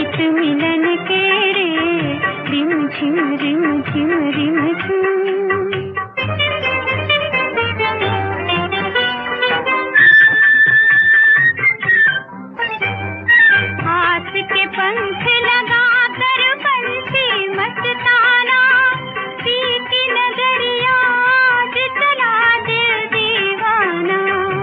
गीत मिलन के रे, रिम झिम रिम झिम रिम झिम। हाथ के पंख लगा कर पंछी मस्ताना, सीती नगरिया आज चला दिल दीवाना।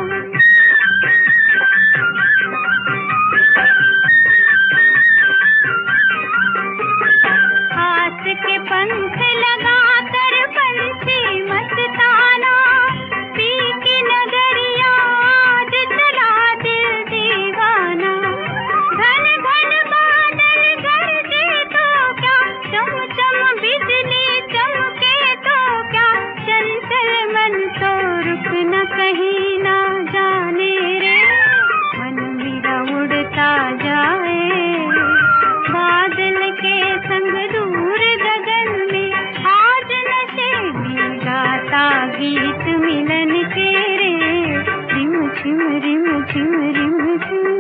हाथ के पंख लगा कर पंछी मस्ताना, सीती नगरिया आज चला दिल दीवाना। घन घन बादल गरजे तो क्या, चम चम बिजली चमके तो क्या, चंचल मन तो रुक न कहीं ना जाने रे, मन मेरा उड़ता जाए बादल के संग दूर गगन में। आज नशे में गाता गीत मिलन के रे, रिम झिम रिम झिम रिम झिम।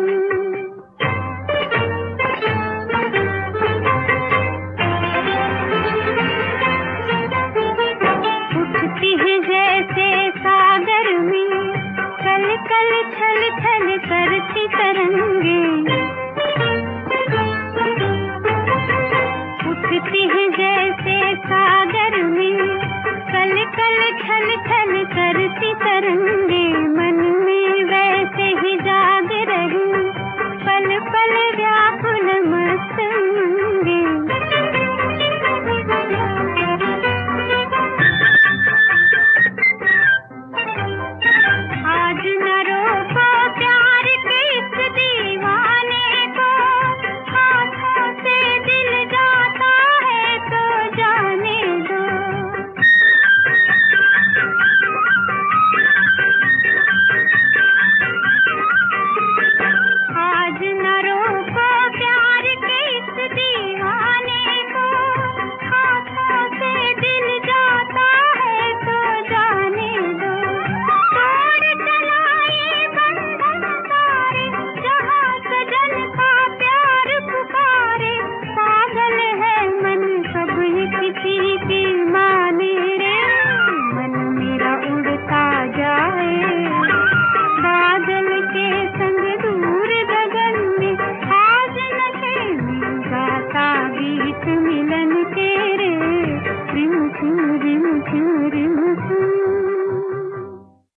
उठती है जैसे सागर में कल कल छल छल करती तरंगे, उठती है जैसे सागर में कल कल छल छल करती तरंगे। मन में वैसे ही जाग रही पल पल